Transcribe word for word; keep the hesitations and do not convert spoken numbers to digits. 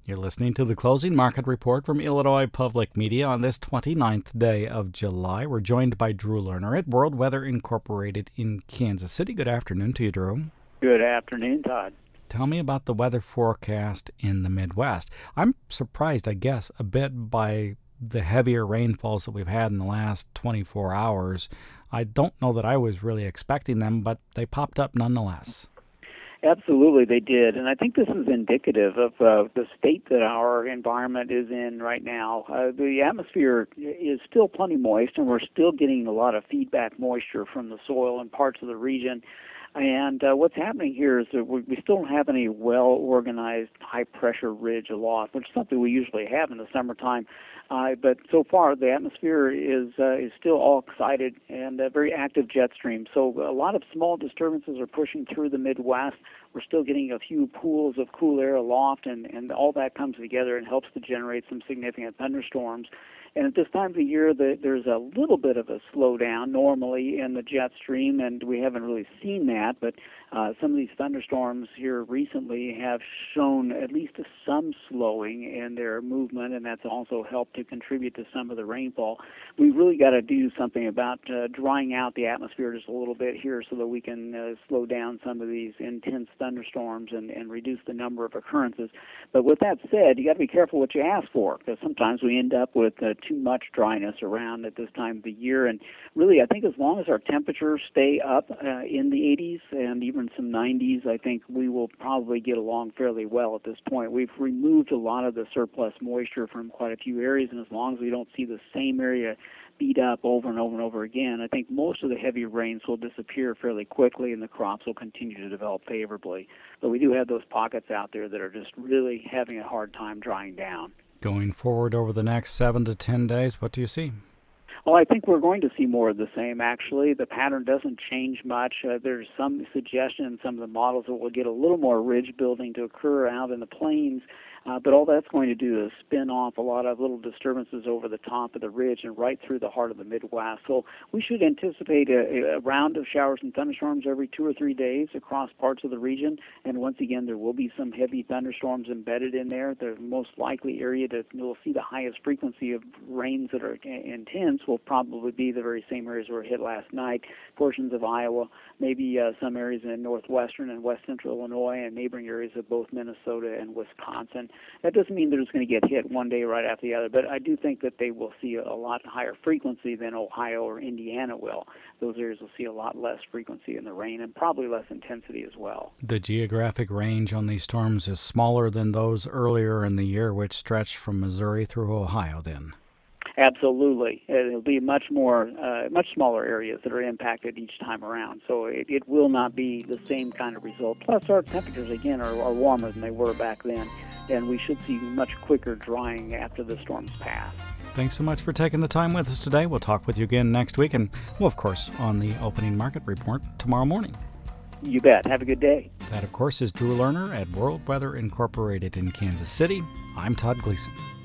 You're listening to the Closing Market Report from Illinois Public Media on this twenty-ninth day of July. We're joined by Drew Lerner at World Weather Incorporated in Kansas City. Good afternoon to you, Drew. Good afternoon, Todd. Tell me about the weather forecast in the Midwest. I'm surprised, I guess, a bit by the heavier rainfalls that we've had in the last twenty-four hours. I don't know that I was really expecting them, but they popped up nonetheless. Absolutely, they did, and I think this is indicative of uh, the state that our environment is in right now. Uh, the atmosphere is still plenty moist, and we're still getting a lot of feedback moisture from the soil in parts of the region. And uh, what's happening here is that we, we still don't have any well-organized high-pressure ridge aloft, which is something we usually have in the summertime. Uh, but so far, the atmosphere is uh, is still all excited and a very active jet stream. So a lot of small disturbances are pushing through the Midwest. We're still getting a few pools of cool air aloft, and, and all that comes together and helps to generate some significant thunderstorms. And at this time of the year, the, there's a little bit of a slowdown normally in the jet stream, and we haven't really seen that. But uh, some of these thunderstorms here recently have shown at least some slowing in their movement, and that's also helped to contribute to some of the rainfall. We've really got to do something about uh, drying out the atmosphere just a little bit here so that we can uh, slow down some of these intense thunderstorms and, and reduce the number of occurrences. But with that said, you got to be careful what you ask for, because sometimes we end up with uh, too much dryness around at this time of the year. And really, I think as long as our temperatures stay up uh, in the eighties and even some nineties, I think we will probably get along fairly well at this point. We've removed a lot of the surplus moisture from quite a few areas, and as long as we don't see the same area beat up over and over and over again, I think most of the heavy rains will disappear fairly quickly and the crops will continue to develop favorably. But we do have those pockets out there that are just really having a hard time drying down. Going forward over the next seven to ten days, what do you see? Well, I think we're going to see more of the same, actually. The pattern doesn't change much. Uh, there's some suggestion in some of the models that we'll get a little more ridge building to occur out in the plains, uh, but all that's going to do is spin off a lot of little disturbances over the top of the ridge and right through the heart of the Midwest. So we should anticipate a, a round of showers and thunderstorms every two or three days across parts of the region, and once again, there will be some heavy thunderstorms embedded in there. The most likely area that we'll see the highest frequency of rains that are intense will probably be the very same areas that were hit last night, portions of Iowa, maybe uh, some areas in northwestern and west central Illinois, and neighboring areas of both Minnesota and Wisconsin. That doesn't mean they're just going to get hit one day right after the other, but I do think that they will see a lot higher frequency than Ohio or Indiana will. Those areas will see a lot less frequency in the rain and probably less intensity as well. The geographic range on these storms is smaller than those earlier in the year, which stretched from Missouri through Ohio then. Absolutely. It'll be much more, uh, much smaller areas that are impacted each time around. So it, it will not be the same kind of result. Plus our temperatures, again, are, are warmer than they were back then, and we should see much quicker drying after the storms pass. Thanks so much for taking the time with us today. We'll talk with you again next week, and, well, of course, on the opening market report tomorrow morning. You bet. Have a good day. That, of course, is Drew Lerner at World Weather Incorporated in Kansas City. I'm Todd Gleason.